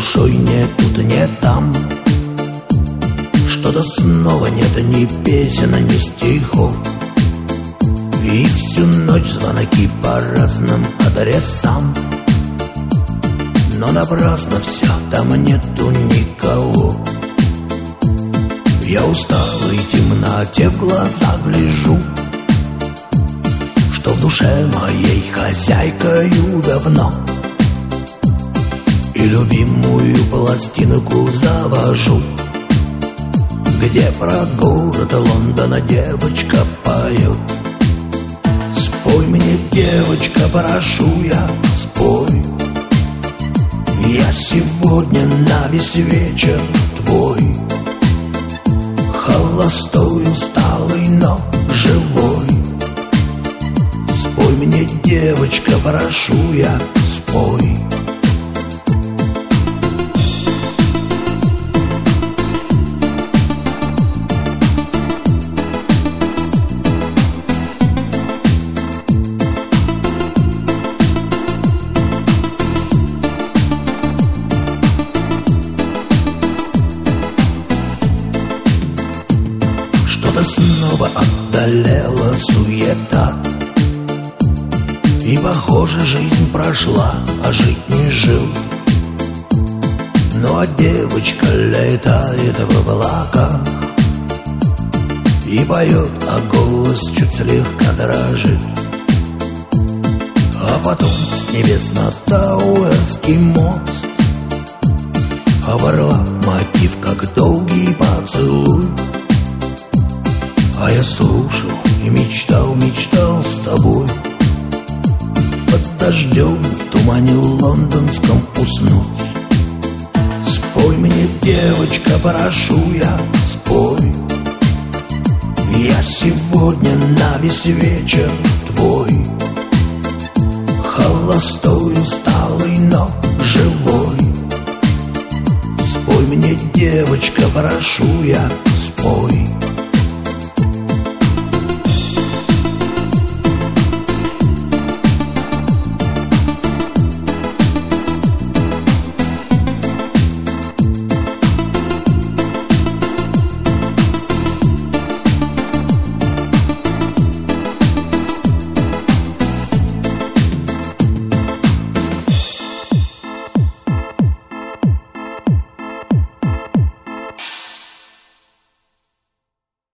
душой не тут, не там. Что-то снова нет ни песен, ни стихов. И всю ночь звонки по разным адресам. Но напрасно все, там нету никого. Я устал и в темноте в глаза гляжу, что в душе моей хозяйкою давно. И любимую пластинку завожу, где про город Лондона девочка поет. Спой мне, девочка, прошу я, спой. Я сегодня на весь вечер твой. Холостой, усталый, но живой. Спой мне, девочка, прошу я, спой. Снова одолела суета, и, похоже, жизнь прошла, а жить не жил. Ну а девочка летает в облаках и поет, а голос чуть слегка дрожит. А потом с небес на Тауэрский мост, оборвав мотив, как долгий поцелуй. А я слушал и мечтал, мечтал с тобой под дождем в тумане лондонском уснуть. Спой мне, девочка, прошу я, спой. Я сегодня на весь вечер твой. Холостой, усталый, но живой. Спой мне, девочка, прошу я, спой.